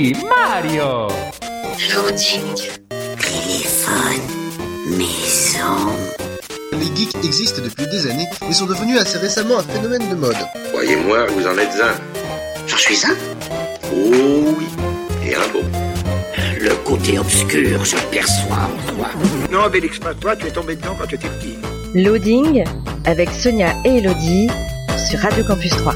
Oui, Mario. Loading, téléphone, maison. Les geeks existent depuis des années et sont devenus assez récemment un phénomène de mode. Croyez-moi, vous en êtes un. J'en suis un. Oh oui, et un beau. Le côté obscur, je perçois en toi. Non, Bélix, pas toi, tu es tombé dedans quand tu étais petit. Loading avec Sonia et Elodie sur Radio Campus 3.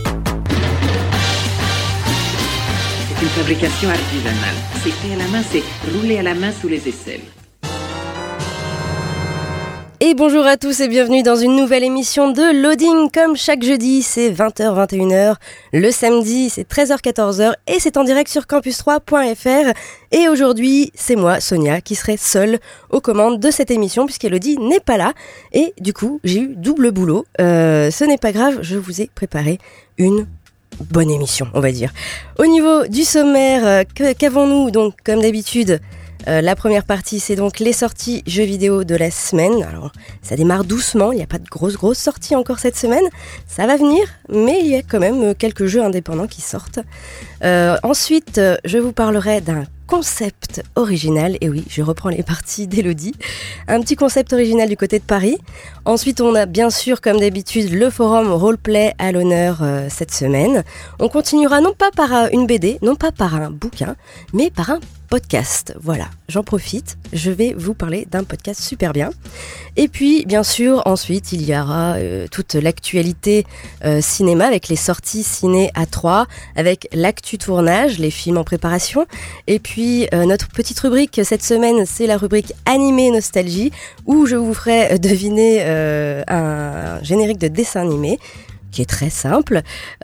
C'est une fabrication artisanale. C'est fait à la main, c'est roulé à la main sous les aisselles. Et bonjour à tous et bienvenue dans une nouvelle émission de Loading. Comme chaque jeudi, c'est 20h, 21h. Le samedi, c'est 13h, 14h et c'est en direct sur campus3.fr. Et aujourd'hui, c'est moi, Sonia, qui serai seule aux commandes de cette émission puisqu'Elodie n'est pas là. Et du coup, j'ai eu double boulot. Ce n'est pas grave, je vous ai préparé une bonne émission, on va dire. Au niveau du sommaire, qu'avons-nous donc, comme d'habitude? La première partie, c'est donc les sorties jeux vidéo de la semaine. Alors, ça démarre doucement, il n'y a pas de grosses sorties encore cette semaine. Ça va venir, mais il y a quand même quelques jeux indépendants qui sortent. Ensuite, je vous parlerai d'un concept original. Et oui, je reprends les parties d'Elodie. Un petit concept original du côté de Paris. Ensuite, on a bien sûr, comme d'habitude, le forum Roleplay à l'honneur cette semaine. On continuera non pas par une BD, non pas par un bouquin, mais par un podcast. Voilà, j'en profite. Je vais vous parler d'un podcast super bien. Et puis, bien sûr, ensuite, il y aura toute l'actualité cinéma avec les sorties ciné à 3, avec l'actu tournage, les films en préparation. Et puis, notre petite rubrique cette semaine, c'est la rubrique animé nostalgie, où je vous ferai deviner un générique de dessin animé qui est très simple.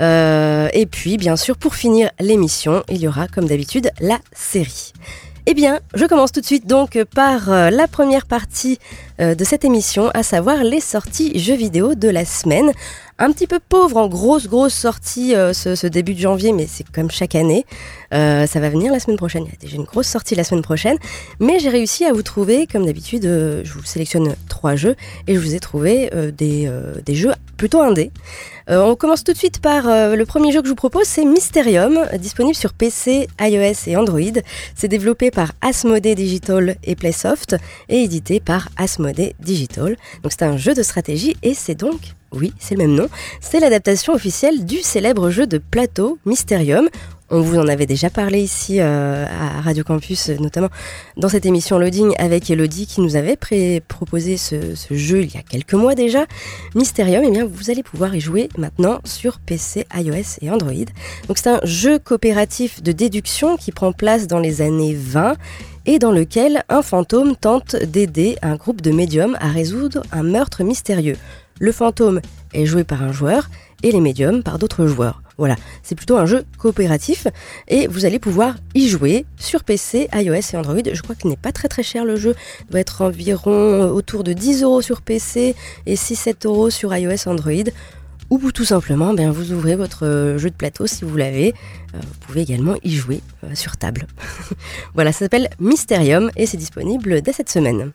Et puis, bien sûr, pour finir l'émission, il y aura, comme d'habitude, la série. Eh bien, je commence tout de suite donc par la première partie de cette émission, à savoir les sorties jeux vidéo de la semaine. Un petit peu pauvre en grosses sorties ce début de janvier, mais c'est comme chaque année. Ça va venir la semaine prochaine. Il y a déjà une grosse sortie la semaine prochaine. Mais j'ai réussi à vous trouver, comme d'habitude, je vous sélectionne 3 jeux et je vous ai trouvé des jeux plutôt indés. On commence tout de suite par le premier jeu que je vous propose, c'est Mysterium, disponible sur PC, iOS et Android. C'est développé par Asmodee Digital et Playsoft et édité par Asmodee Digital. Donc c'est un jeu de stratégie et c'est donc, oui, c'est le même nom, c'est l'adaptation officielle du célèbre jeu de plateau Mysterium. On vous en avait déjà parlé ici à Radio Campus, notamment dans cette émission Loading avec Elodie qui nous avait proposé ce jeu il y a quelques mois déjà. Mysterium, eh bien, vous allez pouvoir y jouer maintenant sur PC, iOS et Android. Donc c'est un jeu coopératif de déduction qui prend place dans les années 20 et dans lequel un fantôme tente d'aider un groupe de médiums à résoudre un meurtre mystérieux. Le fantôme est joué par un joueur et les médiums par d'autres joueurs. Voilà, c'est plutôt un jeu coopératif et vous allez pouvoir y jouer sur PC, iOS et Android. Je crois qu'il n'est pas très cher le jeu, il doit être environ autour de 10€ sur PC et 6-7€ sur iOS et Android. Ou tout simplement, vous ouvrez votre jeu de plateau si vous l'avez. Vous pouvez également y jouer sur table. Voilà, ça s'appelle Mysterium et c'est disponible dès cette semaine.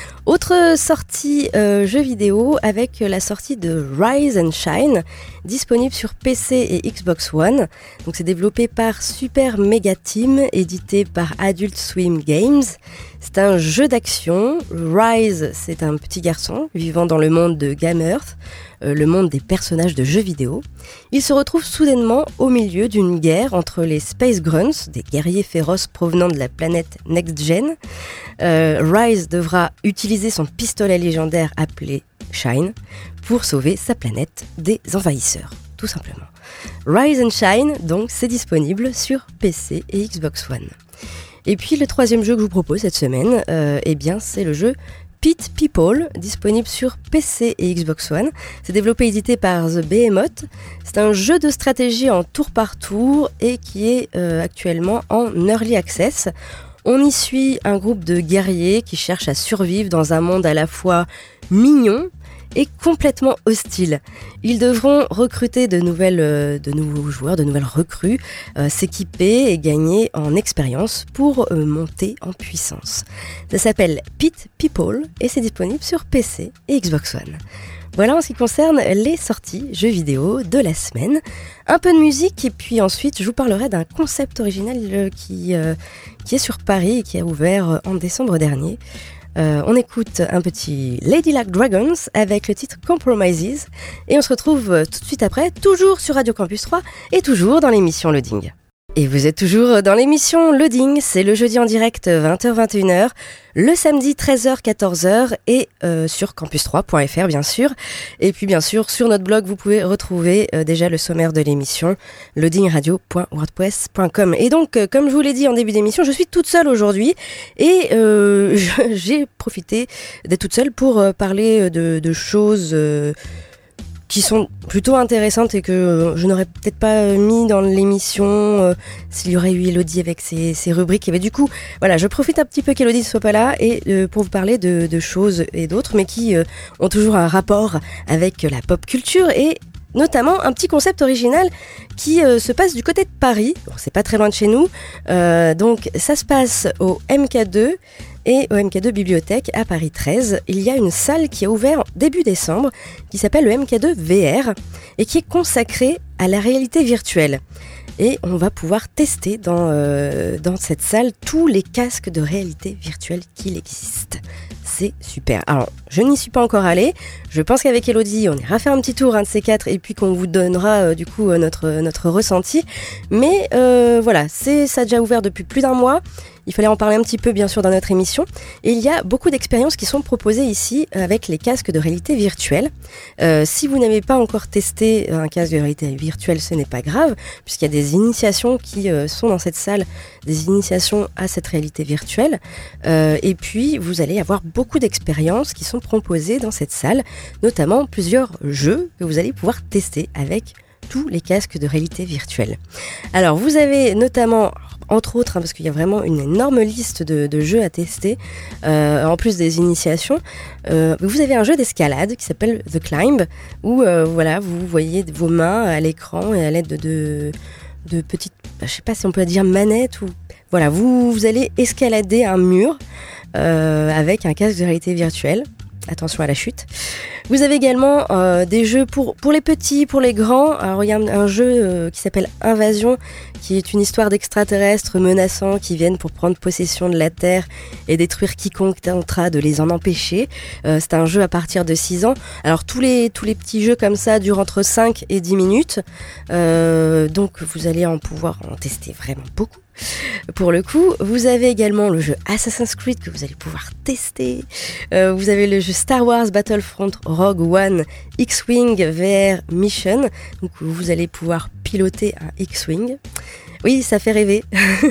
Autre sortie jeu vidéo avec la sortie de Rise and Shine, disponible sur PC et Xbox One. Donc c'est développé par Super Mega Team, édité par Adult Swim Games. C'est un jeu d'action. Rise, c'est un petit garçon vivant dans le monde de Game Earth, le monde des personnages de jeux vidéo. Il se retrouve soudainement au milieu d'une guerre entre les Space Grunts, des guerriers féroces provenant de la planète Next Gen. Rise devra utiliser son pistolet légendaire appelé Shine pour sauver sa planète des envahisseurs, tout simplement. Rise and Shine, donc, c'est disponible sur PC et Xbox One. Et puis le troisième jeu que je vous propose cette semaine, c'est le jeu Pit People, disponible sur PC et Xbox One. C'est développé et édité par The Behemoth. C'est un jeu de stratégie en tour par tour et qui est actuellement en Early Access. On y suit un groupe de guerriers qui cherchent à survivre dans un monde à la fois mignon et complètement hostile. Ils devront recruter de nouveaux joueurs, de nouvelles recrues, s'équiper et gagner en expérience pour monter en puissance. Ça s'appelle Pit People et c'est disponible sur PC et Xbox One. Voilà en ce qui concerne les sorties jeux vidéo de la semaine. Un peu de musique et puis ensuite je vous parlerai d'un concept original qui est sur Paris et qui a ouvert en décembre dernier. On écoute un petit Ladylike Dragons avec le titre Compromises et on se retrouve tout de suite après, toujours sur Radio Campus 3 et toujours dans l'émission Loading. Et vous êtes toujours dans l'émission Loading, c'est le jeudi en direct 20h-21h, le samedi 13h-14h et sur campus3.fr bien sûr. Et puis bien sûr sur notre blog vous pouvez retrouver déjà le sommaire de l'émission loadingradio.wordpress.com. Et donc comme je vous l'ai dit en début d'émission, je suis toute seule aujourd'hui et j'ai profité d'être toute seule pour parler de choses qui sont plutôt intéressantes et que je n'aurais peut-être pas mis dans l'émission s'il y aurait eu Elodie avec ses rubriques. Et bien du coup, voilà, je profite un petit peu qu'Elodie ne soit pas là et pour vous parler de choses et d'autres, mais qui ont toujours un rapport avec la pop culture et notamment un petit concept original qui se passe du côté de Paris. Bon, c'est pas très loin de chez nous, donc ça se passe au MK2 et au MK2 Bibliothèque à Paris 13. Il y a une salle qui a ouvert début décembre qui s'appelle le MK2 VR et qui est consacrée à la réalité virtuelle. Et on va pouvoir tester dans cette salle tous les casques de réalité virtuelle qu'il existe. C'est super. Alors, je n'y suis pas encore allée. Je pense qu'avec Elodie, on ira faire un petit tour, un de ces quatre, et puis qu'on vous donnera du coup notre ressenti. Mais voilà, ça a déjà ouvert depuis plus d'un mois. Il fallait en parler un petit peu, bien sûr, dans notre émission. Et il y a beaucoup d'expériences qui sont proposées ici avec les casques de réalité virtuelle. Si vous n'avez pas encore testé un casque de réalité virtuelle, ce n'est pas grave, puisqu'il y a des initiations qui sont dans cette salle, des initiations à cette réalité virtuelle. Et puis, vous allez avoir beaucoup d'expériences qui sont proposées dans cette salle, notamment plusieurs jeux que vous allez pouvoir tester avec tous les casques de réalité virtuelle. Alors, vous avez notamment, entre autres, parce qu'il y a vraiment une énorme liste de jeux à tester, en plus des initiations, vous avez un jeu d'escalade qui s'appelle The Climb, où voilà, vous voyez vos mains à l'écran et à l'aide de petites, je sais pas si on peut dire manettes, ou voilà, vous allez escalader un mur avec un casque de réalité virtuelle. Attention à la chute. Vous avez également des jeux pour les petits, pour les grands. Alors il y a un jeu qui s'appelle Invasion, qui est une histoire d'extraterrestres menaçants qui viennent pour prendre possession de la Terre et détruire quiconque tentera de les en empêcher. C'est un jeu à partir de 6 ans. Alors tous les petits jeux comme ça durent entre 5 et 10 minutes. Donc vous allez pouvoir en tester vraiment beaucoup. Pour le coup, vous avez également le jeu Assassin's Creed que vous allez pouvoir tester. Vous avez le jeu Star Wars Battlefront Rogue One X-Wing VR Mission. Donc vous allez pouvoir piloter un X-Wing. Oui, ça fait rêver.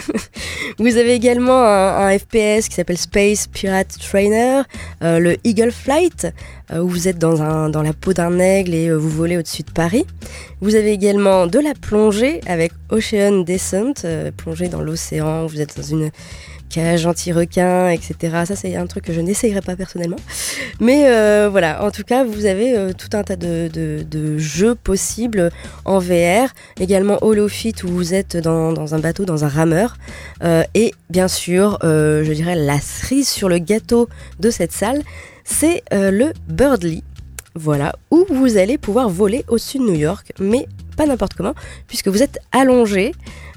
Vous avez également un FPS qui s'appelle Space Pirate Trainer, le Eagle Flight, où vous êtes dans la peau d'un aigle et vous volez au-dessus de Paris. Vous avez également de la plongée avec Ocean Descent, plongée dans l'océan, vous êtes dans une cage anti-requin, etc. Ça, c'est un truc que je n'essayerai pas personnellement. Mais voilà, en tout cas, vous avez tout un tas de jeux possibles en VR. Également Hollow Fit, où vous êtes dans un bateau, dans un rameur. Et bien sûr, je dirais la cerise sur le gâteau de cette salle, c'est le Birdly. Voilà, où vous allez pouvoir voler au-dessus de New York, mais pas n'importe comment, puisque vous êtes allongé,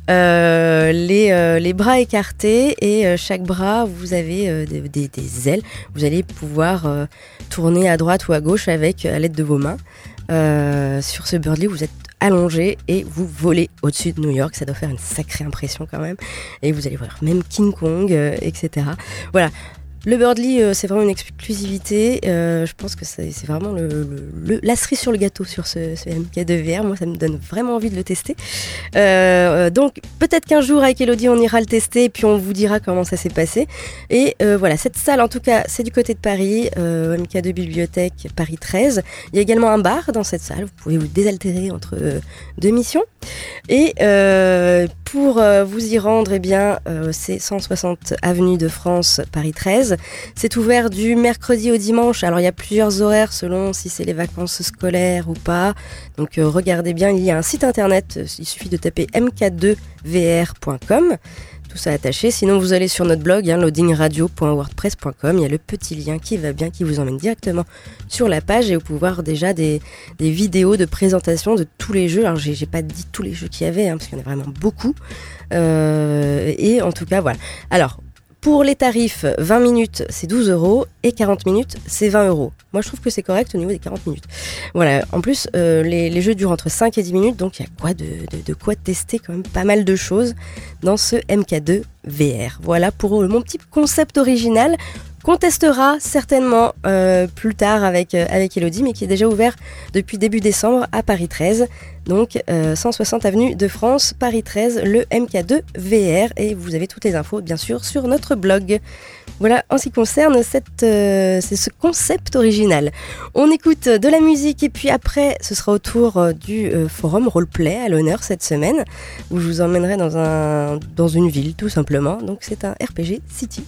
les bras écartés, et chaque bras, vous avez des ailes. Vous allez pouvoir tourner à droite ou à gauche à l'aide de vos mains. Sur ce Birdly, vous êtes allongé et vous volez au-dessus de New York. Ça doit faire une sacrée impression quand même. Et vous allez voir même King Kong, etc. Voilà. Le Birdly, c'est vraiment une exclusivité. Je pense que c'est vraiment la cerise sur le gâteau sur ce MK2 VR. Moi, ça me donne vraiment envie de le tester. Donc, peut-être qu'un jour, avec Elodie, on ira le tester et puis on vous dira comment ça s'est passé. Et voilà, cette salle, en tout cas, c'est du côté de Paris, MK2 Bibliothèque, Paris 13. Il y a également un bar dans cette salle. Vous pouvez vous désaltérer entre deux missions. Et pour vous y rendre, eh bien, c'est 160 avenue de France, Paris 13. C'est ouvert du mercredi au dimanche. Alors il y a plusieurs horaires selon si c'est les vacances scolaires ou pas. Donc regardez bien, il y a un site internet, il suffit de taper mk2vr.com. tout ça attaché. Sinon, vous allez sur notre blog, loadingradio.wordpress.com. Il y a le petit lien qui va bien, qui vous emmène directement sur la page et vous pouvez voir déjà des vidéos de présentation de tous les jeux. Alors, j'ai pas dit tous les jeux qu'il y avait, parce qu'il y en a vraiment beaucoup. Et en tout cas, voilà. Alors, pour les tarifs, 20 minutes, c'est 12 € et 40 minutes, c'est 20 €. Moi, je trouve que c'est correct au niveau des 40 minutes. Voilà. En plus, les jeux durent entre 5 et 10 minutes, donc il y a quoi de quoi tester quand même pas mal de choses dans ce MK2 VR. Voilà pour mon petit concept original qu'on testera certainement plus tard avec Elodie, mais qui est déjà ouvert depuis début décembre à Paris 13. Donc 160 avenue de France, Paris 13, le MK2 VR. Et vous avez toutes les infos, bien sûr, sur notre blog. Voilà, en ce qui concerne c'est ce concept original. On écoute de la musique et puis après, ce sera au tour du forum roleplay à l'honneur cette semaine, où je vous emmènerai dans une ville, tout simplement. Donc c'est un RPG City.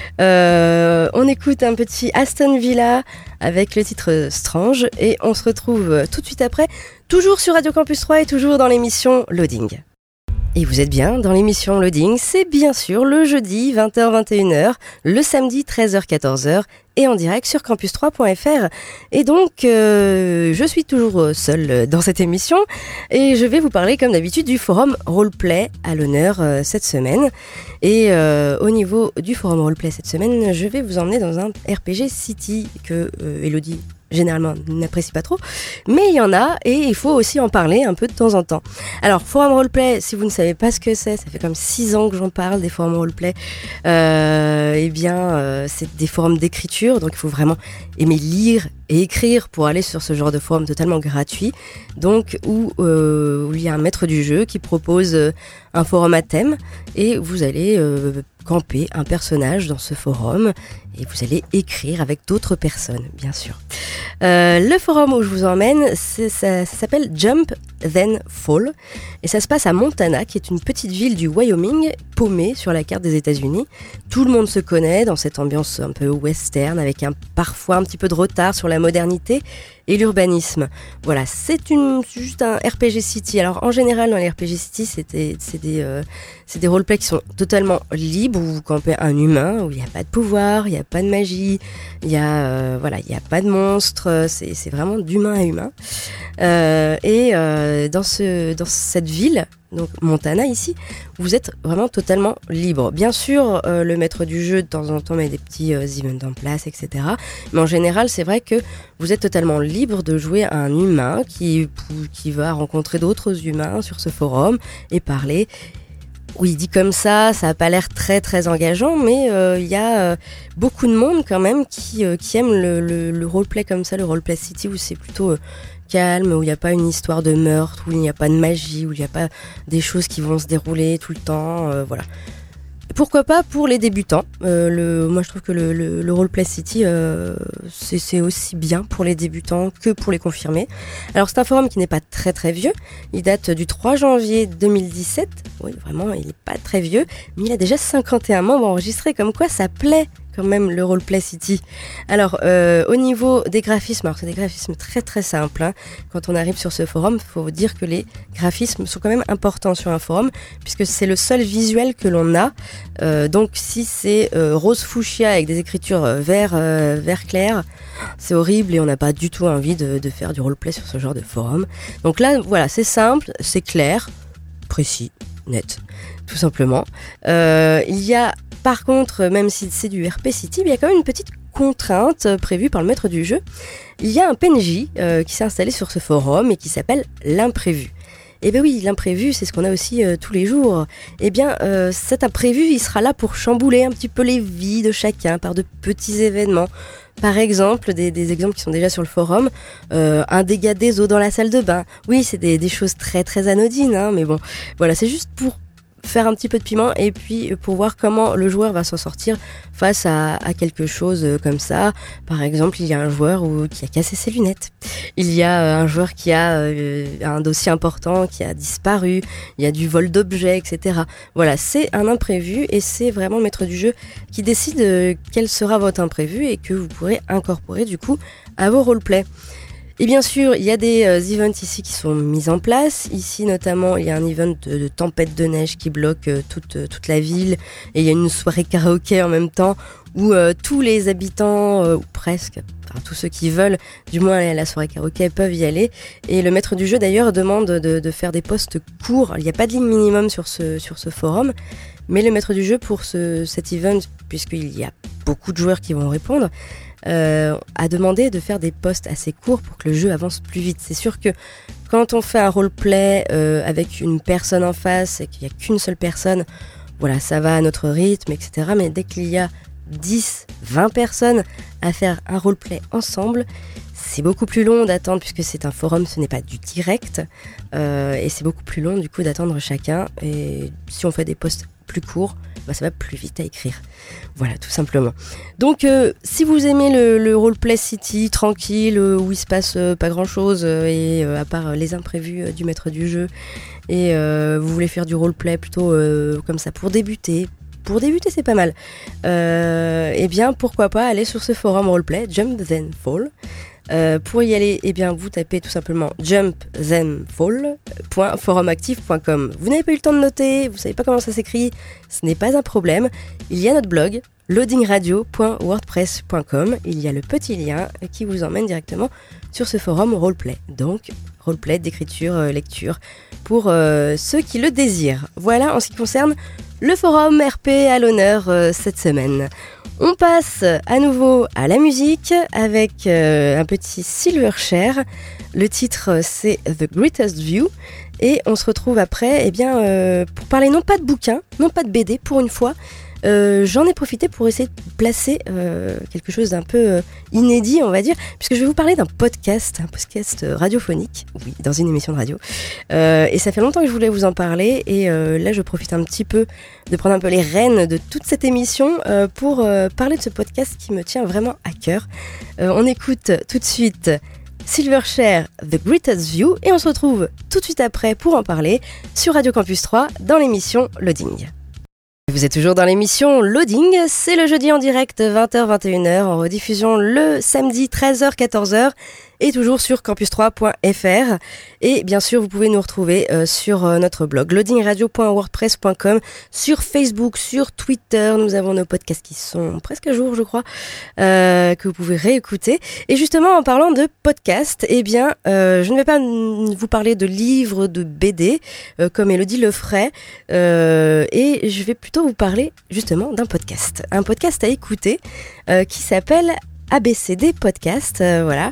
On écoute un petit Aston Villa avec le titre Strange et on se retrouve tout de suite après, toujours sur Radio Campus 3 et toujours dans l'émission Loading. Et vous êtes bien dans l'émission Loading, c'est bien sûr le jeudi 20h-21h, le samedi 13h-14h et en direct sur campus3.fr. Et donc, je suis toujours seule dans cette émission et je vais vous parler comme d'habitude du forum Roleplay à l'honneur cette semaine. Et au niveau du forum Roleplay cette semaine, je vais vous emmener dans un RPG City que Elodie généralement n'apprécie pas trop, mais il y en a et il faut aussi en parler un peu de temps en temps. Alors, forum roleplay, si vous ne savez pas ce que c'est, ça fait comme 6 ans que j'en parle des forums roleplay, c'est des forums d'écriture, donc il faut vraiment aimer lire et écrire pour aller sur ce genre de forum totalement gratuit, donc où il y a un maître du jeu qui propose un forum à thème et vous allez camper un personnage dans ce forum et vous allez écrire avec d'autres personnes, bien sûr. Le forum où je vous emmène, ça s'appelle Jump Then Fall et ça se passe à Montana, qui est une petite ville du Wyoming, paumée sur la carte des États-Unis. Tout le monde se connaît dans cette ambiance un peu western, avec parfois un petit peu de retard sur la modernité et l'urbanisme. Voilà, c'est juste un RPG City. Alors en général dans les RPG City, c'est des roleplays qui sont totalement libres, où vous campez un humain, où il n'y a pas de pouvoir, il n'y a pas de magie, il y a pas de monstres, c'est vraiment d'humain à humain. Dans cette ville, donc Montana ici, vous êtes vraiment totalement libre. Bien sûr, le maître du jeu de temps en temps met des petits events en place, etc. Mais en général, c'est vrai que vous êtes totalement libre de jouer à un humain qui va rencontrer d'autres humains sur ce forum et parler. Oui, dit comme ça n'a pas l'air très très engageant, mais il y a beaucoup de monde quand même qui aime le roleplay comme ça, le roleplay city, où c'est plutôt calme, où il n'y a pas une histoire de meurtre, où il n'y a pas de magie, où il n'y a pas des choses qui vont se dérouler tout le temps, voilà. Pourquoi pas pour les débutants. Moi je trouve que le roleplay city c'est aussi bien pour les débutants que pour les confirmés. Alors c'est un forum qui n'est pas très très vieux, il date du 3 janvier 2017, oui vraiment il n'est pas très vieux, mais il a déjà 51 membres enregistrés, comme quoi ça plaît quand même le roleplay city. Alors au niveau des graphismes, alors c'est des graphismes très très simples, hein. Quand on arrive sur ce forum, il faut vous dire que les graphismes sont quand même importants sur un forum, puisque c'est le seul visuel que l'on a. Donc si c'est rose fuchsia avec des écritures vert clair, c'est horrible et on n'a pas du tout envie de faire du roleplay sur ce genre de forum. Donc là voilà, c'est simple, c'est clair, précis, net, tout simplement. Il y a par contre, même si c'est du RP City, il y a quand même une petite contrainte prévue par le maître du jeu. Il y a un PNJ qui s'est installé sur ce forum et qui s'appelle l'imprévu. Eh bien oui, l'imprévu, c'est ce qu'on a aussi tous les jours. Eh bien, cet imprévu, il sera là pour chambouler un petit peu les vies de chacun par de petits événements. Par exemple, des exemples qui sont déjà sur le forum, un dégât des eaux dans la salle de bain. Oui, c'est des choses très très anodines, hein, mais bon, voilà, c'est juste pour faire un petit peu de piment et puis pour voir comment le joueur va s'en sortir face à quelque chose comme ça. Par exemple, il y a un joueur qui a cassé ses lunettes. Il y a un joueur qui a un dossier important qui a disparu. Il y a du vol d'objets, etc. Voilà, c'est un imprévu et c'est vraiment le maître du jeu qui décide quel sera votre imprévu et que vous pourrez incorporer du coup à vos roleplays. Et bien sûr, il y a des events ici qui sont mis en place. Ici, notamment, il y a un event de tempête de neige qui bloque toute la ville. Et il y a une soirée karaoké en même temps où tous les habitants, ou presque, enfin tous ceux qui veulent du moins aller à la soirée karaoké peuvent y aller. Et le maître du jeu d'ailleurs demande de faire des posts courts. Il n'y a pas de ligne minimum sur ce forum, mais le maître du jeu pour cet event, puisqu'il y a beaucoup de joueurs qui vont répondre, a demandé de faire des posts assez courts pour que le jeu avance plus vite. C'est sûr que quand on fait un roleplay avec une personne en face et qu'il n'y a qu'une seule personne, voilà, ça va à notre rythme, etc. Mais dès qu'il y a 10, 20 personnes à faire un roleplay ensemble, c'est beaucoup plus long d'attendre puisque c'est un forum, ce n'est pas du direct et c'est beaucoup plus long du coup d'attendre chacun. Et si on fait des posts plus courts, ça va plus vite à écrire. Voilà, tout simplement. Donc, si vous aimez le roleplay city tranquille où il se passe pas grand chose et à part les imprévus du maître du jeu, et vous voulez faire du roleplay plutôt comme ça pour débuter. Pour débuter, c'est pas mal. Eh bien, pourquoi pas aller sur ce forum roleplay, Jump Then Fall. Pour y aller, eh bien, vous tapez tout simplement jumpthenfall.forumactive.com. Vous n'avez pas eu le temps de noter, vous savez pas comment ça s'écrit, ce n'est pas un problème. Il y a notre blog, loadingradio.wordpress.com. Il y a le petit lien qui vous emmène directement sur ce forum roleplay. Donc, roleplay d'écriture, lecture, pour ceux qui le désirent. Voilà en ce qui concerne le forum RP à l'honneur cette semaine. On passe à nouveau à la musique avec un petit Silverchair. Le titre c'est The Greatest View et on se retrouve après pour parler non pas de bouquins, non pas de BD pour une fois. J'en ai profité pour essayer de placer quelque chose d'un peu inédit, on va dire, puisque je vais vous parler d'un podcast radiophonique, oui, dans une émission de radio. Et ça fait longtemps que je voulais vous en parler, et là je profite un petit peu de prendre un peu les rênes de toute cette émission pour parler de ce podcast qui me tient vraiment à cœur. On écoute tout de suite Silverchair, The Greatest View, et on se retrouve tout de suite après pour en parler sur Radio Campus 3 dans l'émission Loading. Vous êtes toujours dans l'émission Loading, c'est le jeudi en direct 20h-21h, en rediffusion le samedi 13h-14h et toujours sur campus3.fr. Et bien sûr, vous pouvez nous retrouver sur notre blog loadingradio.wordpress.com, sur Facebook, sur Twitter. Nous avons nos podcasts qui sont presque à jour, je crois, que vous pouvez réécouter. Et justement, en parlant de podcasts, je ne vais pas vous parler de livres, de BD, comme Élodie le ferait, et je vais plutôt vous parler justement d'un podcast. Un podcast à écouter qui s'appelle ABCD Podcast, voilà.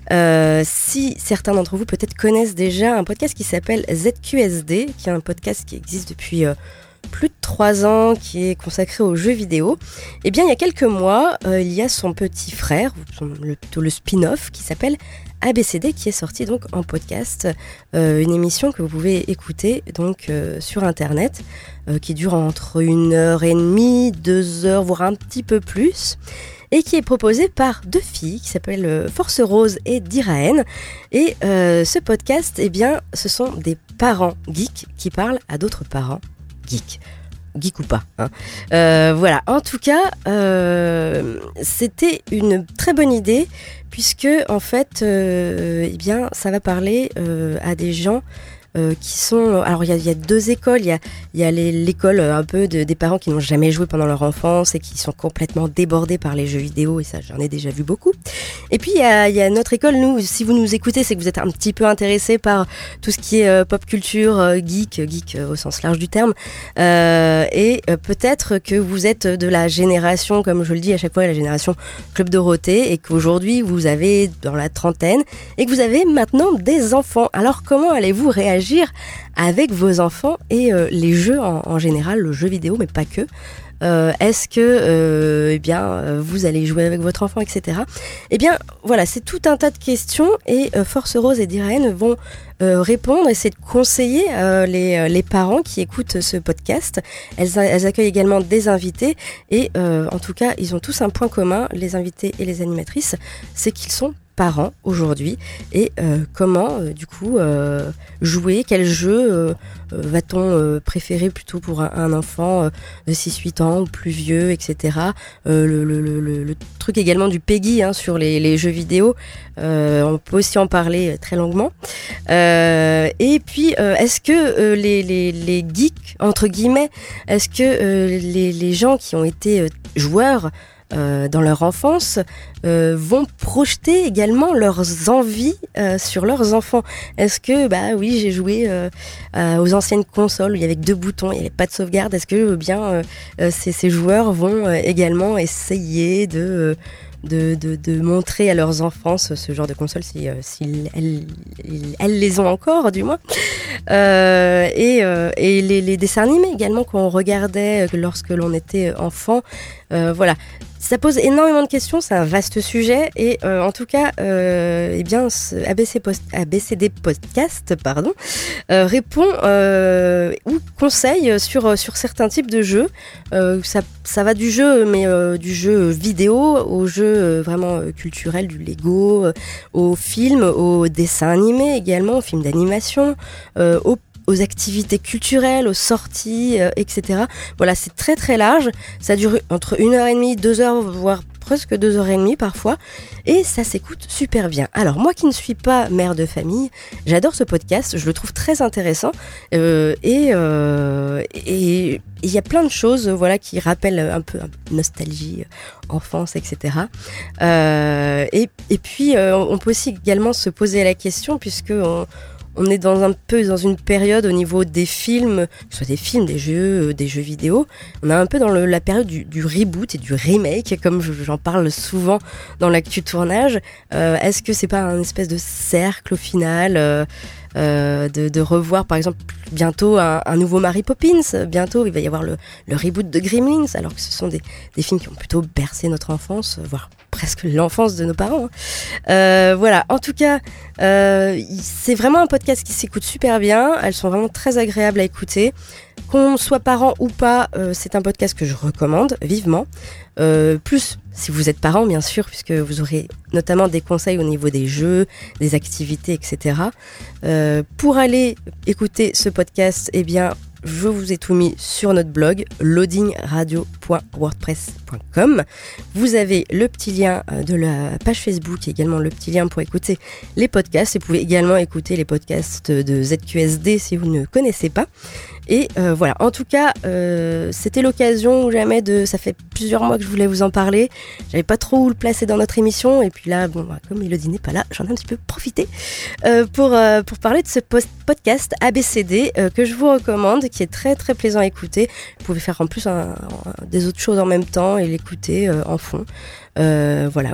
Si certains d'entre vous peut-être connaissent déjà un podcast qui s'appelle ZQSD, qui est un podcast qui existe depuis plus de 3 ans, qui est consacré aux jeux vidéo. Eh bien, il y a quelques mois, il y a son petit frère, plutôt le spin-off, qui s'appelle ABCD, qui est sorti donc en podcast, une émission que vous pouvez écouter donc sur internet, qui dure entre 1h30, 2 heures, voire un petit peu plus, et qui est proposé par 2 filles qui s'appellent Force Rose et Diraen. Et ce podcast, ce sont des parents geeks qui parlent à d'autres parents geeks ou pas, hein. Voilà, en tout cas, c'était une très bonne idée puisque en fait, ça va parler à des gens qui sont... Alors, il y a 2 écoles. Il y a l'école un peu des parents qui n'ont jamais joué pendant leur enfance et qui sont complètement débordés par les jeux vidéo, et ça, j'en ai déjà vu beaucoup. Et puis, il y a notre école. Nous, si vous nous écoutez, c'est que vous êtes un petit peu intéressés par tout ce qui est pop culture, geek au sens large du terme. Et peut-être que vous êtes de la génération, comme je le dis à chaque fois, la génération Club Dorothée, et qu'aujourd'hui, vous avez dans la trentaine, et que vous avez maintenant des enfants. Alors, comment allez-vous réagir avec vos enfants et les jeux en général, le jeu vidéo, mais pas que. Est-ce que vous allez jouer avec votre enfant, etc. Voilà, c'est tout un tas de questions, et Force Rose et Diraen vont répondre, essayer de conseiller les parents qui écoutent ce podcast. Elles accueillent également des invités, et en tout cas, ils ont tous un point commun, les invités et les animatrices, c'est qu'ils sont parents aujourd'hui et comment du coup jouer, quel jeu va-t-on préférer plutôt pour un enfant de 6-8 ans ou plus vieux, etc. Le truc également du PEGI sur les jeux vidéo, on peut aussi en parler très longuement. Et puis est-ce que les geeks, entre guillemets, est-ce que les gens qui ont été joueurs dans leur enfance vont projeter également leurs envies sur leurs enfants. Est-ce que, oui, j'ai joué aux anciennes consoles où il y avait que 2 boutons, il n'y avait pas de sauvegarde. Est-ce que ces joueurs vont également essayer de montrer à leurs enfants ce genre de console si elles les ont encore, du moins. Et les dessins animés également qu'on regardait lorsque l'on était enfant. Voilà. Ça pose énormément de questions, c'est un vaste sujet et en tout cas, ABCD Podcast, répond ou conseille sur certains types de jeux. Ça va du jeu, mais du jeu vidéo au jeu vraiment culturel, du Lego, aux films, aux dessins animés également, aux films d'animation, aux activités culturelles, aux sorties, etc. Voilà, c'est très très large. Ça dure entre 1h30, 2h, voire presque 2h30 parfois. Et ça s'écoute super bien. Alors, moi qui ne suis pas mère de famille, j'adore ce podcast. Je le trouve très intéressant. Et il y a plein de choses qui rappellent un peu nostalgie, enfance, etc. Et puis, on peut aussi également se poser la question, puisque on est dans une période au niveau des films, que ce soit des films, des jeux vidéo. On est un peu dans la période du reboot et du remake, comme j'en parle souvent dans l'actu tournage. Est-ce que c'est pas un espèce de cercle au final de revoir par exemple bientôt un nouveau Mary Poppins, bientôt il va y avoir le reboot de Gremlins, alors que ce sont des films qui ont plutôt bercé notre enfance, voire presque l'enfance de nos parents. Voilà, en tout cas, c'est vraiment un podcast qui s'écoute super bien, elles sont vraiment très agréables à écouter. Qu'on soit parent ou pas, c'est un podcast que je recommande vivement. Plus si vous êtes parent, bien sûr, puisque vous aurez notamment des conseils au niveau des jeux, des activités, etc. Pour aller écouter ce podcast, je vous ai tout mis sur notre blog loadingradio.wordpress.com. Vous avez le petit lien de la page Facebook et également le petit lien pour écouter les podcasts. Et vous pouvez également écouter les podcasts de ZQSD si vous ne connaissez pas. Et voilà, en tout cas, c'était l'occasion ou jamais ça fait plusieurs mois que je voulais vous en parler. J'avais pas trop où le placer dans notre émission. Et puis là, comme Elodie n'est pas là, j'en ai un petit peu profité pour parler de ce podcast ABCD que je vous recommande, qui est très très plaisant à écouter. Vous pouvez faire en plus des autres choses en même temps et l'écouter en fond. Voilà,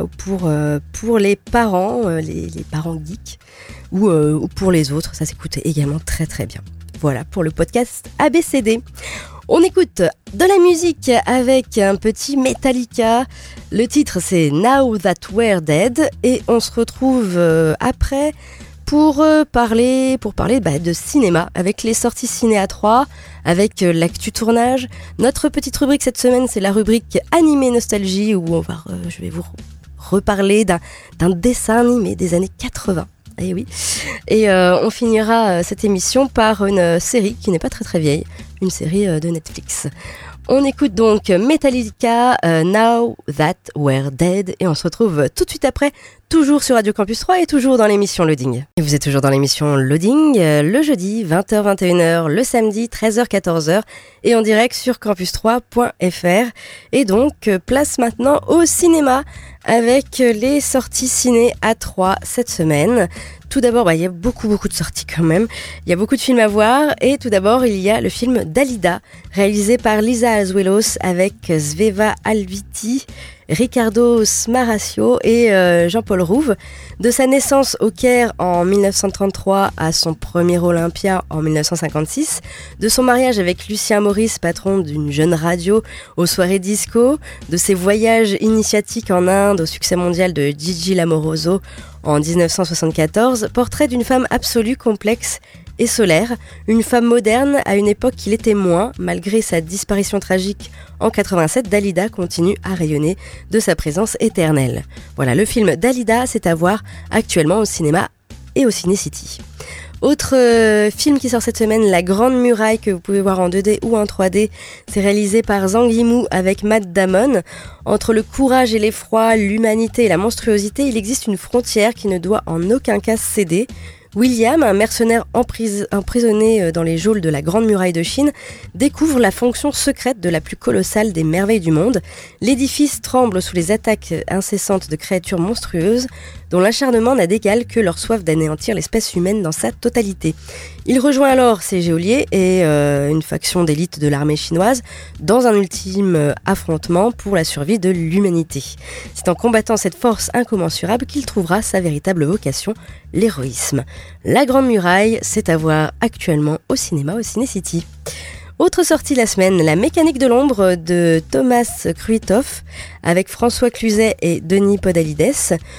pour les parents, les parents geeks ou pour les autres, ça s'écoute également très très bien. Voilà pour le podcast ABCD. On écoute de la musique avec un petit Metallica. Le titre c'est Now That We're Dead et on se retrouve après pour parler de cinéma avec les sorties ciné à 3, avec l'actu tournage. Notre petite rubrique cette semaine, c'est la rubrique animé nostalgie où je vais vous reparler d'un dessin animé des années 80. Eh oui. Et on finira cette émission par une série qui n'est pas très très vieille, une série de Netflix. On écoute donc Metallica, Now That We're Dead, et on se retrouve tout de suite après, toujours sur Radio Campus 3 et toujours dans l'émission Loading. Et vous êtes toujours dans l'émission Loading, le jeudi 20h-21h, le samedi 13h-14h et en direct sur campus3.fr. Et donc, place maintenant au cinéma avec les sorties ciné à 3 cette semaine. Tout d'abord, il y a beaucoup de sorties quand même. Il y a beaucoup de films à voir. Et tout d'abord, il y a le film Dalida, réalisé par Lisa Azuelos avec Sveva Alviti, Ricardo Smarasio et Jean-Paul Rouve. De sa naissance au Caire en 1933 à son premier Olympia en 1956, de son mariage avec Lucien Maurice, patron d'une jeune radio, aux soirées disco, de ses voyages initiatiques en Inde au succès mondial de Gigi Lamoroso en 1974, portrait d'une femme absolue, complexe, et solaire, une femme moderne à une époque qu'il était moins, malgré sa disparition tragique en 87, Dalida continue à rayonner de sa présence éternelle. Voilà, le film Dalida, c'est à voir actuellement au cinéma et au Ciné City. Autre film qui sort cette semaine, La Grande Muraille, que vous pouvez voir en 2D ou en 3D. C'est réalisé par Zhang Yimou avec Matt Damon. Entre le courage et l'effroi, l'humanité et la monstruosité, il existe une frontière qui ne doit en aucun cas céder. William, un mercenaire emprisonné dans les geôles de la Grande Muraille de Chine, découvre la fonction secrète de la plus colossale des merveilles du monde. L'édifice tremble sous les attaques incessantes de créatures monstrueuses dont l'acharnement n'a d'égal que leur soif d'anéantir l'espèce humaine dans sa totalité. Il rejoint alors ses geôliers et une faction d'élite de l'armée chinoise dans un ultime affrontement pour la survie de l'humanité. C'est en combattant cette force incommensurable qu'il trouvera sa véritable vocation, l'héroïsme. La Grande Muraille, c'est à voir actuellement au cinéma au Ciné City. Autre sortie de la semaine, La Mécanique de l'ombre de Thomas Kruithof avec François Cluzet et Denis Podalides.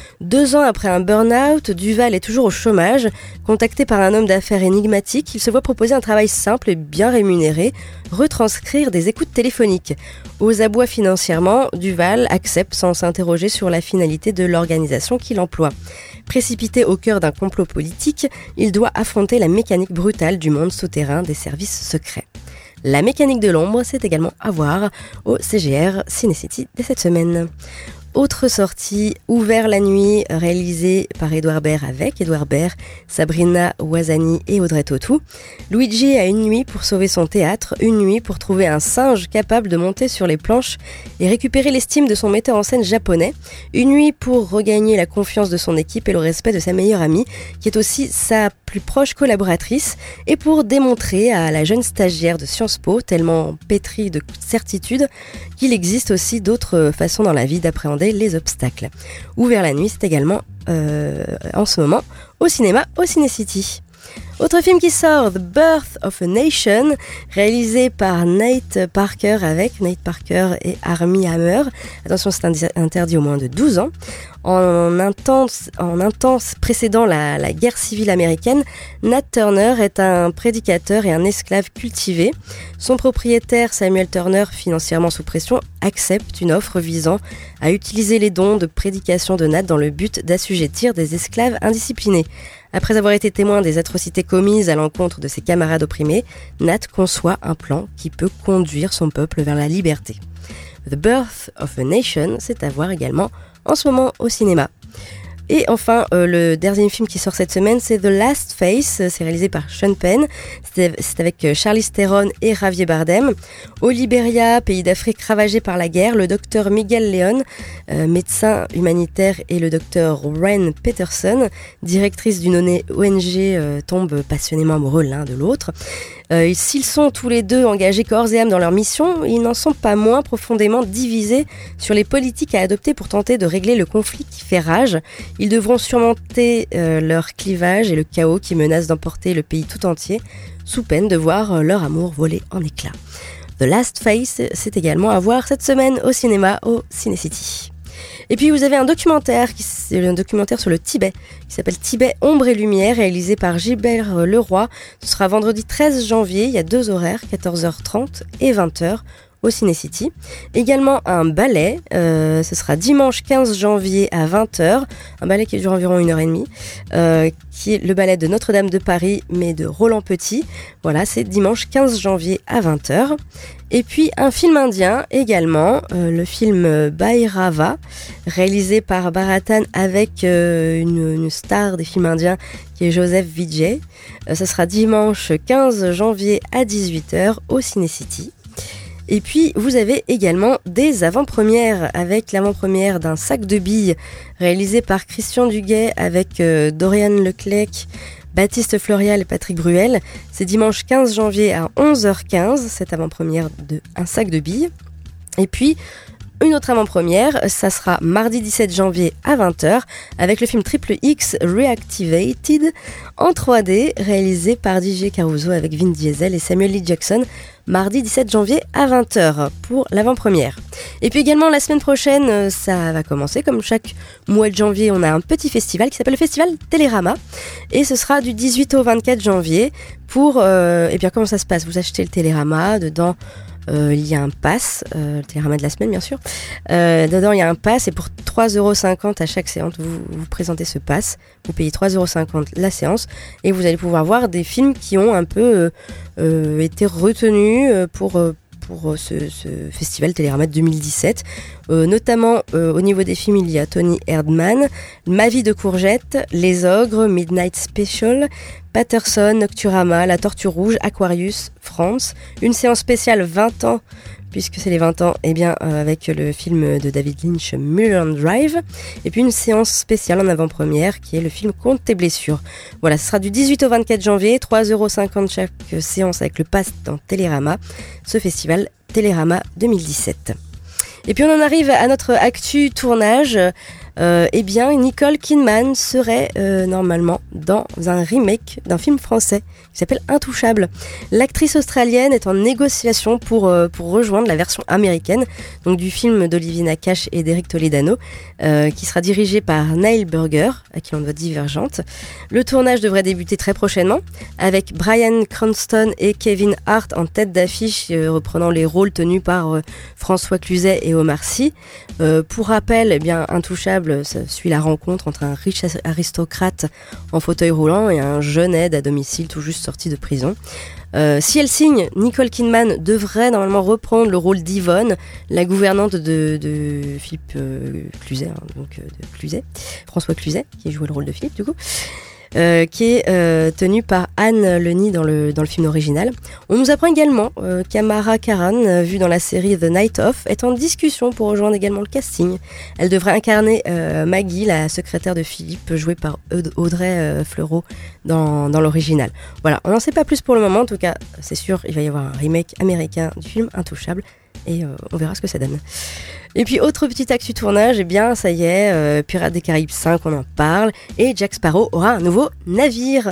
2 ans après un burn-out, Duval est toujours au chômage. Contacté par un homme d'affaires énigmatique, il se voit proposer un travail simple et bien rémunéré, retranscrire des écoutes téléphoniques. Aux abois financièrement, Duval accepte sans s'interroger sur la finalité de l'organisation qu'il emploie. Précipité au cœur d'un complot politique, il doit affronter la mécanique brutale du monde souterrain des services secrets. La Mécanique de l'ombre, c'est également à voir au CGR Ciné City dès cette semaine. Autre sortie, Ouvert la nuit, réalisé par Édouard Baird avec Édouard Baird, Sabrina Ouazani et Audrey Tautou. Luigi a une nuit pour sauver son théâtre, une nuit pour trouver un singe capable de monter sur les planches et récupérer l'estime de son metteur en scène japonais, une nuit pour regagner la confiance de son équipe et le respect de sa meilleure amie, qui est aussi sa plus proche collaboratrice, et pour démontrer à la jeune stagiaire de Sciences Po, tellement pétrie de certitude, qu'il existe aussi d'autres façons dans la vie d'appréhender les obstacles. Ouvert la nuit, c'est également en ce moment au cinéma au Ciné City. Autre film qui sort, The Birth of a Nation, réalisé par Nate Parker avec Nate Parker et Armie Hammer. Attention, c'est interdit au moins de 12 ans. En intense précédant la guerre civile américaine, Nat Turner est un prédicateur et un esclave cultivé. Son propriétaire, Samuel Turner, financièrement sous pression, accepte une offre visant à utiliser les dons de prédication de Nat dans le but d'assujettir des esclaves indisciplinés. Après avoir été témoin des atrocités commises à l'encontre de ses camarades opprimés, Nat conçoit un plan qui peut conduire son peuple vers la liberté. The Birth of a Nation, c'est à voir également en ce moment au cinéma. Et enfin, le dernier film qui sort cette semaine, c'est The Last Face, c'est réalisé par Sean Penn, c'est avec Charlize Theron et Javier Bardem. Au Libéria, pays d'Afrique ravagé par la guerre, le docteur Miguel Leon, médecin humanitaire, et le docteur Wren Peterson, directrice d'une ONG, tombent passionnément amoureux l'un de l'autre. S'ils sont tous les deux engagés corps et âme dans leur mission, ils n'en sont pas moins profondément divisés sur les politiques à adopter pour tenter de régler le conflit qui fait rage. Ils devront surmonter leur clivage et le chaos qui menace d'emporter le pays tout entier, sous peine de voir leur amour voler en éclats. The Last Face, c'est également à voir cette semaine au cinéma au Ciné City. Et puis vous avez un documentaire sur le Tibet, qui s'appelle Tibet, Ombre et Lumière, réalisé par Gilbert Leroy. Ce sera vendredi 13 janvier, il y a 2 horaires, 14h30 et 20h. Au Ciné City. Également un ballet, ce sera dimanche 15 janvier à 20h, un ballet qui dure environ 1h30, qui est le ballet de Notre-Dame de Paris, mais de Roland Petit. Voilà, c'est dimanche 15 janvier à 20h. Et puis un film indien également, le film Bhairava, réalisé par Bharatan avec une star des films indiens qui est Joseph Vijay. Ça sera dimanche 15 janvier à 18h au Ciné City. Et puis, vous avez également des avant-premières, avec l'avant-première d'un sac de billes réalisé par Christian Duguay avec Dorian Leclerc, Baptiste Fleurial et Patrick Bruel. C'est dimanche 15 janvier à 11h15, cette avant-première de Un sac de billes. Et puis, une autre avant-première, ça sera mardi 17 janvier à 20h avec le film Triple X Reactivated en 3D réalisé par DJ Caruso avec Vin Diesel et Samuel L. Jackson. Mardi 17 janvier à 20h pour l'avant-première. Et puis également la semaine prochaine, ça va commencer. Comme chaque mois de janvier, on a un petit festival qui s'appelle le Festival Télérama. Et ce sera du 18 au 24 janvier pour... et bien comment ça se passe ? Vous achetez le Télérama, dedans... il y a un pass, le Télérama de la semaine bien sûr. Dedans il y a un pass et pour 3,50€ à chaque séance, vous présentez ce pass. Vous payez 3,50€ la séance et vous allez pouvoir voir des films qui ont un peu été retenus pour ce festival Télérama 2017. Notamment au niveau des films, il y a Tony Erdmann, Ma vie de courgette, Les Ogres, Midnight Special, Patterson, Nocturama, La Tortue Rouge, Aquarius, France. Une séance spéciale 20 ans, puisque c'est les 20 ans, et bien avec le film de David Lynch, Mulholland Drive. Et puis une séance spéciale en avant-première, qui est le film Compte tes blessures. Voilà, ce sera du 18 au 24 janvier, 3,50€ chaque séance avec le pass dans Télérama. Ce festival Télérama 2017. Et puis on en arrive à notre actu tournage. Eh bien, Nicole Kidman serait normalement dans un remake d'un film français qui s'appelle Intouchable. L'actrice australienne est en négociation pour rejoindre la version américaine, donc du film d'Olivier Nakache et d'Éric Toledano, qui sera dirigé par Neil Burger, à qui l'on doit Divergente. Le tournage devrait débuter très prochainement, avec Bryan Cranston et Kevin Hart en tête d'affiche, reprenant les rôles tenus par François Cluzet et Omar Sy. Pour rappel, eh bien, Intouchable, ça suit la rencontre entre un riche aristocrate en fauteuil roulant et un jeune aide à domicile tout juste sorti de prison. Si elle signe, Nicole Kidman devrait normalement reprendre le rôle d'Yvonne, la gouvernante de Philippe Cluzet, François Cluzet, qui jouait le rôle de Philippe du coup. Qui est tenue par Anne Lenny dans le film original. On nous apprend également qu'Amara Karan, vue dans la série The Night Of, est en discussion pour rejoindre également le casting. Elle devrait incarner Maggie, la secrétaire de Philippe, jouée par Audrey Fleurot dans l'original. Voilà, on n'en sait pas plus pour le moment, en tout cas, c'est sûr, il va y avoir un remake américain du film Intouchable, et on verra ce que ça donne. Et puis autre petit actu tournage, eh bien ça y est, Pirates des Caraïbes 5, on en parle, et Jack Sparrow aura un nouveau navire.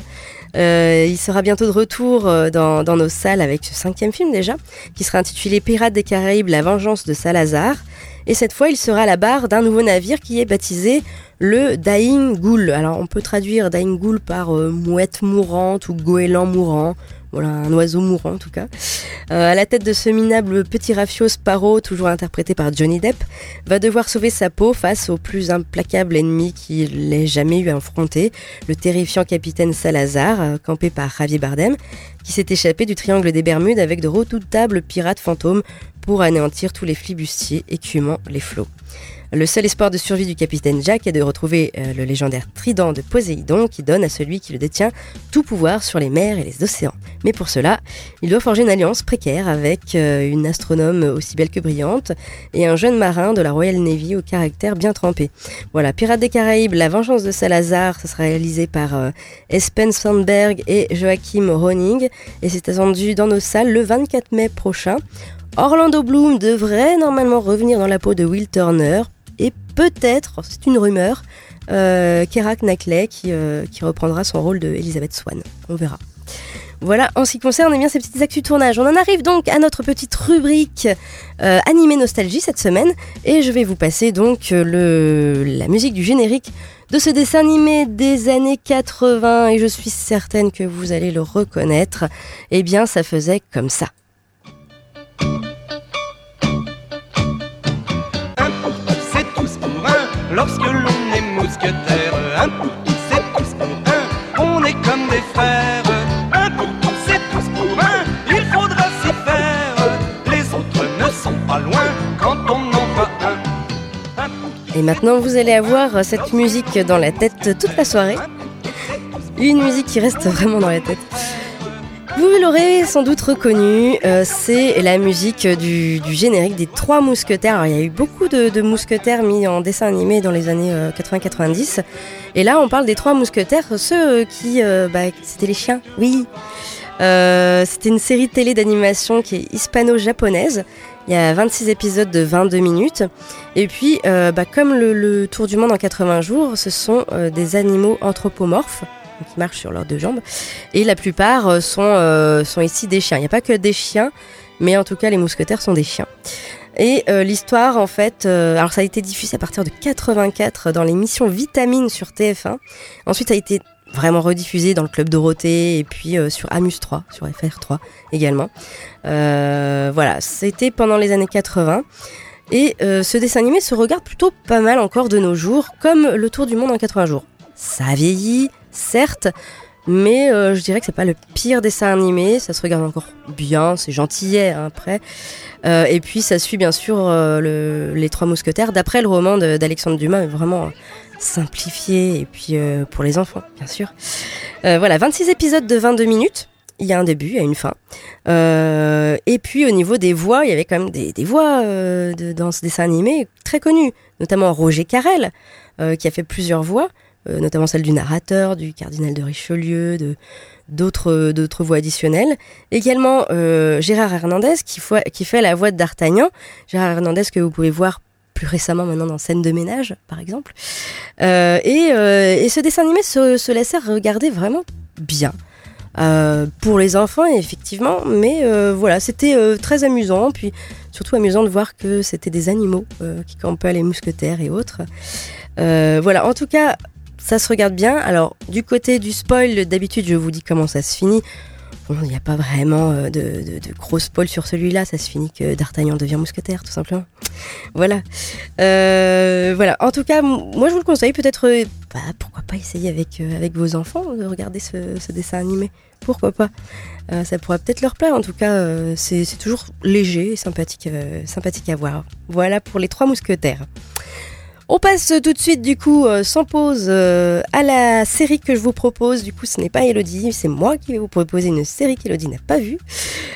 Il sera bientôt de retour dans nos salles avec ce 5e film déjà, qui sera intitulé Pirates des Caraïbes, la vengeance de Salazar. Et cette fois, il sera à la barre d'un nouveau navire qui est baptisé le Dying Ghoul. Alors on peut traduire Dying Ghoul par mouette mourante ou goéland mourant. Voilà, un oiseau mourant en tout cas. À la tête de ce minable petit rafio, Sparrow, toujours interprété par Johnny Depp, va devoir sauver sa peau face au plus implacable ennemi qu'il ait jamais eu à affronter, le terrifiant capitaine Salazar, campé par Javier Bardem, qui s'est échappé du triangle des Bermudes avec de redoutables pirates fantômes pour anéantir tous les flibustiers écumant les flots. Le seul espoir de survie du capitaine Jack est de retrouver le légendaire trident de Poséidon qui donne à celui qui le détient tout pouvoir sur les mers et les océans. Mais pour cela, il doit forger une alliance précaire avec une astronome aussi belle que brillante et un jeune marin de la Royal Navy au caractère bien trempé. Voilà, Pirates des Caraïbes, la vengeance de Salazar, ça sera réalisé par Espen Sandberg et Joachim Ronning et c'est attendu dans nos salles le 24 mai prochain. Orlando Bloom devrait normalement revenir dans la peau de Will Turner et peut-être, c'est une rumeur, Keira Knightley qui reprendra son rôle de Elizabeth Swann. On verra. Voilà, en ce qui concerne eh bien, ces petites actus tournage. On en arrive donc à notre petite rubrique animé nostalgie cette semaine et je vais vous passer donc la musique du générique de ce dessin animé des années 80 et je suis certaine que vous allez le reconnaître. Eh bien, ça faisait comme ça. Lorsque l'on est mousquetaire, un pour tous, c'est tous pour un, on est comme des frères. Un pour tous, c'est tous pour un, il faudra s'y faire. Les autres ne sont pas loin quand on en voit un. Et maintenant, vous allez avoir cette musique dans la tête toute la soirée. Une musique qui reste vraiment dans la tête. Vous l'aurez sans doute reconnu, c'est la musique du générique des Trois Mousquetaires. Alors, il y a eu beaucoup de mousquetaires mis en dessin animé dans les années 80-90. Et là, on parle des Trois Mousquetaires, ceux qui... c'était les chiens, oui. C'était une série télé d'animation qui est hispano-japonaise Il y a 26 épisodes de 22 minutes. Et puis, comme le Tour du monde en 80 jours, ce sont des animaux anthropomorphes, donc qui marchent sur leurs deux jambes. Et la plupart sont ici des chiens. Il n'y a pas que des chiens, mais en tout cas, les mousquetaires sont des chiens. Et l'histoire, en fait, alors ça a été diffusé à partir de 84 dans l'émission Vitamine sur TF1. Ensuite, ça a été vraiment rediffusé dans le Club Dorothée et puis sur Amuse 3, sur FR3 également. Voilà, c'était pendant les années 80. Et ce dessin animé se regarde plutôt pas mal encore de nos jours, comme le Tour du monde en 80 jours. Ça a vieilli, certes, mais je dirais que c'est pas le pire dessin animé, ça se regarde encore bien, c'est gentillet après. Et puis ça suit bien sûr les Trois Mousquetaires, d'après le roman d'Alexandre Dumas, mais vraiment simplifié, et puis pour les enfants, bien sûr. Voilà, 26 épisodes de 22 minutes, il y a un début, il y a une fin. Et puis au niveau des voix, il y avait quand même des voix dans ce dessin animé très connues, notamment Roger Carrel, qui a fait plusieurs voix, notamment celle du narrateur, du cardinal de Richelieu, d'autres voix additionnelles. Également Gérard Hernandez qui fait la voix de D'Artagnan. Gérard Hernandez que vous pouvez voir plus récemment maintenant dans Scène de ménage, par exemple. Et ce dessin animé se laissait regarder vraiment bien. Pour les enfants, effectivement, mais voilà, c'était très amusant, puis surtout amusant de voir que c'était des animaux qui campaient, les mousquetaires et autres. Voilà, en tout cas, ça se regarde bien. Alors, du côté du spoil, d'habitude, je vous dis comment ça se finit. Bon, il n'y a pas vraiment de gros spoil sur celui-là, ça se finit que D'Artagnan devient mousquetaire, tout simplement. Voilà. Voilà. En tout cas, moi je vous le conseille, peut-être, pourquoi pas essayer avec vos enfants de regarder ce dessin animé. Pourquoi pas. Ça pourrait peut-être leur plaire, en tout cas, c'est toujours léger et sympathique à voir. Voilà pour les Trois Mousquetaires. On passe tout de suite, du coup, sans pause, à la série que je vous propose. Du coup, ce n'est pas Elodie, c'est moi qui vais vous proposer une série qu'Elodie n'a pas vue.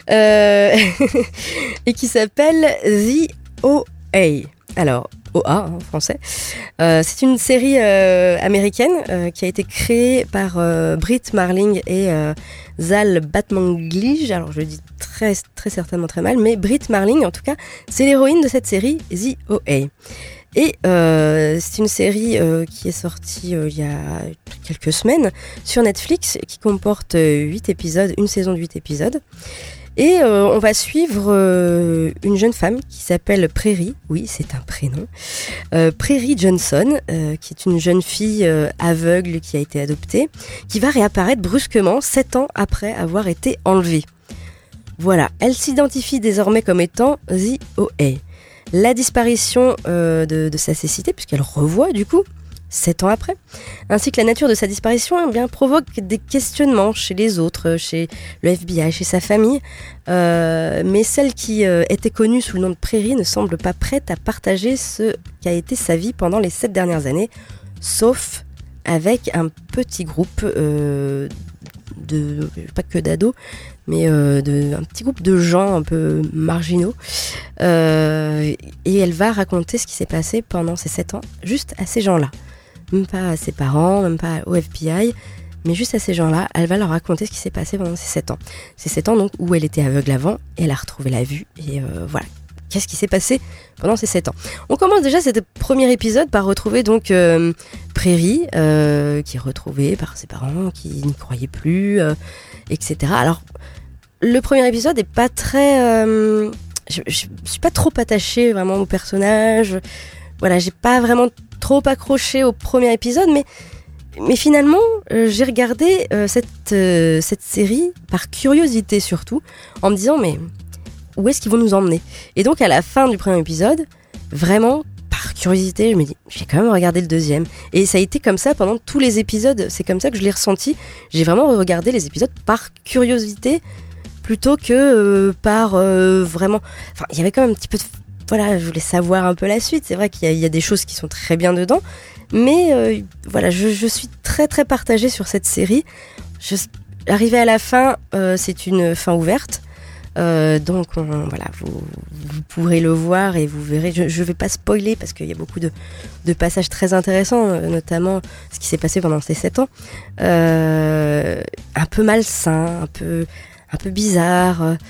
Et qui s'appelle The OA. Alors, OA en français. C'est une série américaine qui a été créée par Brit Marling et Zal Batmanglij. Alors, je le dis très, très certainement très mal, mais Brit Marling, en tout cas, c'est l'héroïne de cette série, The OA. Et c'est une série qui est sortie il y a quelques semaines sur Netflix, qui comporte 8 épisodes, une saison de 8 épisodes. Et on va suivre une jeune femme qui s'appelle Prairie, oui c'est un prénom, Prairie Johnson, qui est une jeune fille aveugle qui a été adoptée, qui va réapparaître brusquement 7 ans après avoir été enlevée. Voilà, elle s'identifie désormais comme étant The OA. La disparition de sa cécité, puisqu'elle revoit du coup 7 ans après, ainsi que la nature de sa disparition, eh bien, provoque des questionnements chez les autres, chez le FBI, chez sa famille. Mais celle qui était connue sous le nom de Prairie ne semble pas prête à partager ce qu'a été sa vie pendant les 7 dernières années, sauf avec un petit groupe pas que d'ados, mais un petit groupe de gens un peu marginaux. Et elle va raconter ce qui s'est passé pendant ces 7 ans, juste à ces gens-là. Même pas à ses parents, même pas au FBI, mais juste à ces gens-là, elle va leur raconter ce qui s'est passé pendant ces 7 ans. Ces 7 ans donc où elle était aveugle avant, et elle a retrouvé la vue, et voilà. Qu'est-ce qui s'est passé pendant ces 7 ans? On commence déjà cet premier épisode par retrouver donc Prairie, qui est retrouvée par ses parents, qui n'y croyaient plus, etc. Alors, le premier épisode est pas très... je suis pas trop attachée vraiment au personnage. Voilà, j'ai pas vraiment trop accroché au premier épisode, mais finalement, j'ai regardé cette série par curiosité surtout, en me disant, mais où est-ce qu'ils vont nous emmener? Et donc, à la fin du premier épisode, vraiment, par curiosité, je me dis, je vais quand même regarder le deuxième. Et ça a été comme ça pendant tous les épisodes, c'est comme ça que je l'ai ressenti. J'ai vraiment regardé les épisodes par curiosité, plutôt que par vraiment... Enfin, il y avait quand même un petit peu de... Voilà, je voulais savoir un peu la suite. C'est vrai qu'il y a des choses qui sont très bien dedans. Mais voilà, je suis très très partagée sur cette série. Arrivé à la fin, c'est une fin ouverte. Donc voilà, vous pourrez le voir et vous verrez. Je vais pas spoiler parce qu'il y a beaucoup de passages très intéressants, notamment ce qui s'est passé pendant ces 7 ans. Un peu malsain, un peu bizarre.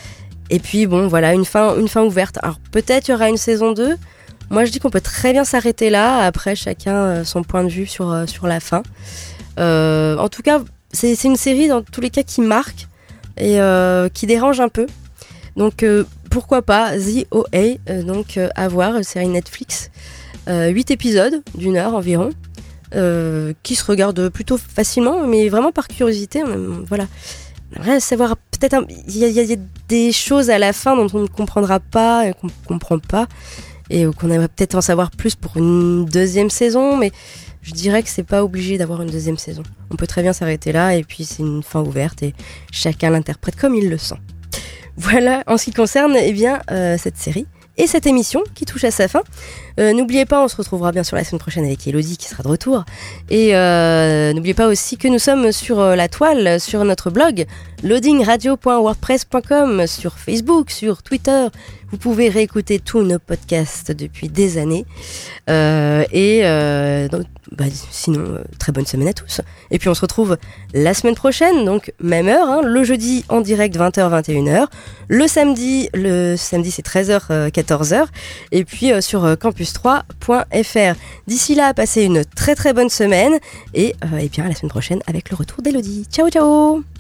Et puis bon, voilà, une fin ouverte. Alors peut-être il y aura une saison 2. Moi je dis qu'on peut très bien s'arrêter là. Après chacun son point de vue sur la fin. En tout cas, c'est une série dans tous les cas qui marque et qui dérange un peu. Donc pourquoi pas The OA, donc à voir, série Netflix. 8 épisodes d'1 heure environ. Qui se regardent plutôt facilement, mais vraiment par curiosité. Voilà. On aimerait savoir peut-être il y a des choses à la fin dont on ne comprendra pas et qu'on ne comprend pas et qu'on aimerait peut-être en savoir plus pour une deuxième saison, mais je dirais que c'est pas obligé d'avoir une deuxième saison. On peut très bien s'arrêter là et puis c'est une fin ouverte et chacun l'interprète comme il le sent. Voilà en ce qui concerne cette série et cette émission qui touche à sa fin. N'oubliez pas, on se retrouvera bien sûr la semaine prochaine avec Elodie qui sera de retour. Et n'oubliez pas aussi que nous sommes sur la toile, sur notre blog loadingradio.wordpress.com, sur Facebook, sur Twitter. Vous pouvez réécouter tous nos podcasts depuis des années. Sinon, très bonne semaine à tous. Et puis on se retrouve la semaine prochaine, donc même heure, le jeudi en direct 20h-21h. Le samedi c'est 13h-14h. Et puis sur campus3.fr. D'ici là, passez une très très bonne semaine. Et bien à la semaine prochaine avec le retour d'Elodie. Ciao ciao.